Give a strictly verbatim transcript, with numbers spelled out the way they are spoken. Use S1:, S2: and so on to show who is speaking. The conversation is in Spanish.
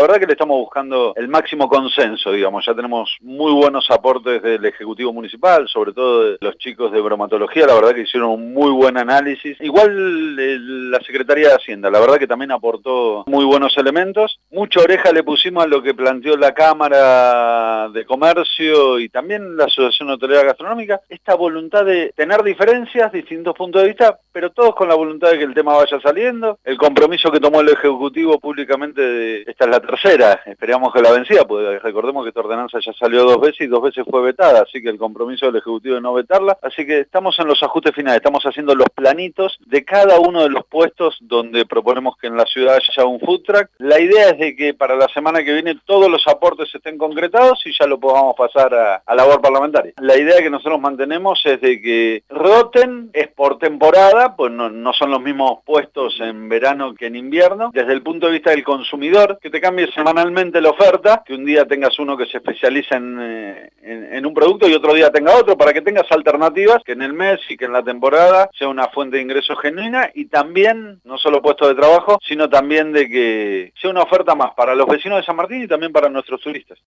S1: verdad que le estamos buscando el máximo consenso, digamos, ya tenemos muy buenos aportes del Ejecutivo Municipal, sobre todo de los chicos de bromatología, la verdad que hicieron un muy buen análisis. Igual eh, la Secretaría de Hacienda, la verdad que también aportó muy buenos elementos. Mucha oreja le pusimos a lo que planteó la Cámara de Comercio y también la Asociación Hotelera Gastronómica, esta voluntad de tener diferencias, distintos puntos de vista, pero todos con la voluntad de que el tema vaya saliendo. El compromiso que tomó el Ejecutivo públicamente, de, esta es la tercera, esperamos que la vencida, porque recordemos que esta ordenanza ya salió dos veces y dos veces fue vetada, así que el compromiso del Ejecutivo de no vetarla, así que estamos en los ajustes finales, estamos haciendo los planitos de cada uno de los puestos donde proponemos que en la ciudad haya un food truck. La idea es de que para la semana que viene todos los aportes estén concretados y ya lo podamos pasar a, a labor parlamentaria. La idea que nosotros mantenemos es de que roten, es por temporada, pues no, no son los mismos puestos en verano que en invierno, desde el punto de vista del consumidor, que te cambie semanalmente la oferta, que un día tengas uno que se especializa en, en, en un producto y otro día tenga otro, para que tengas alternativas, que en el mes y que en la temporada sea una fuente de ingresos genuina y también, no solo puestos de trabajo, sino también de que sea una oferta más para los vecinos de San Martín y también para nuestros turistas.